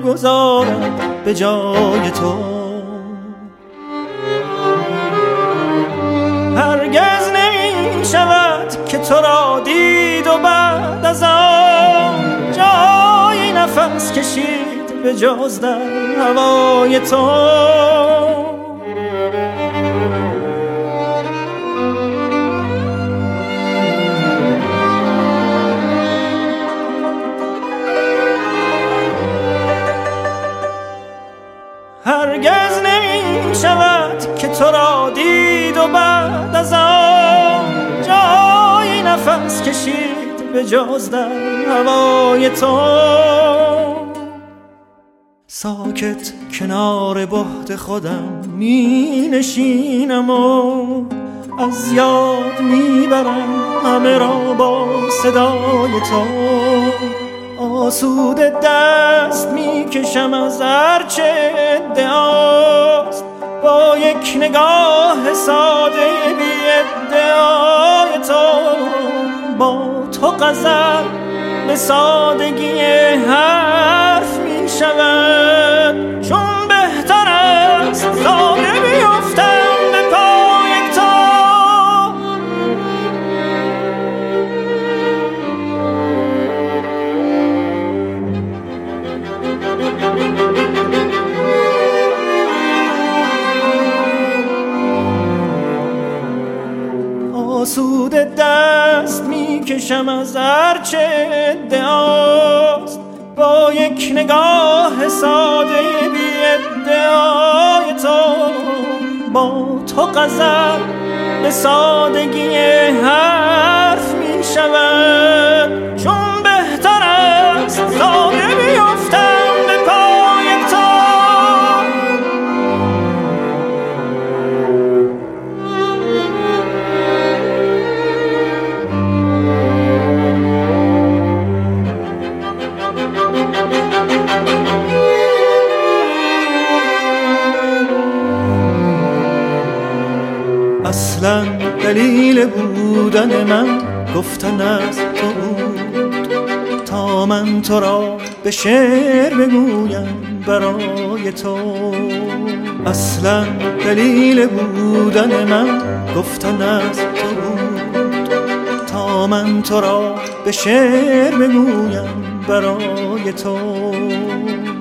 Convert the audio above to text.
نگذارد به جای تو. هرگز نمی شود که تو را دید و بعد از آن جای نفس کشید به جز در هوای تو. هرگز نمی شود که تو را دید و بعد از آن جای نفس کشید به جز در هوای تو. ساکت کنار بهت خودم می نشینم و از یاد می برم همه را با صدای تو. آسوده دست می کشم از هرچه ادعاست با یک نگاه ساده بی ادعای تو. با تو غزل به سادگی حرف می شود چون بهتر است ساده بیفتم به پای تو. آسوده دست می کشم از هرچه ادعاست با یک نگاه ساده بی ادعای تو. با تو غزل به سادگی حرف می شود چون بهتر است ساده بیفتم به پای تو. اصلا دلیل بودن من گفتن از تو بود تا من تو را به شعر بگویم برای تو. اصلا دلیل بودن من گفتن از تو بود تا من تو را به شعر بگویم برای تو.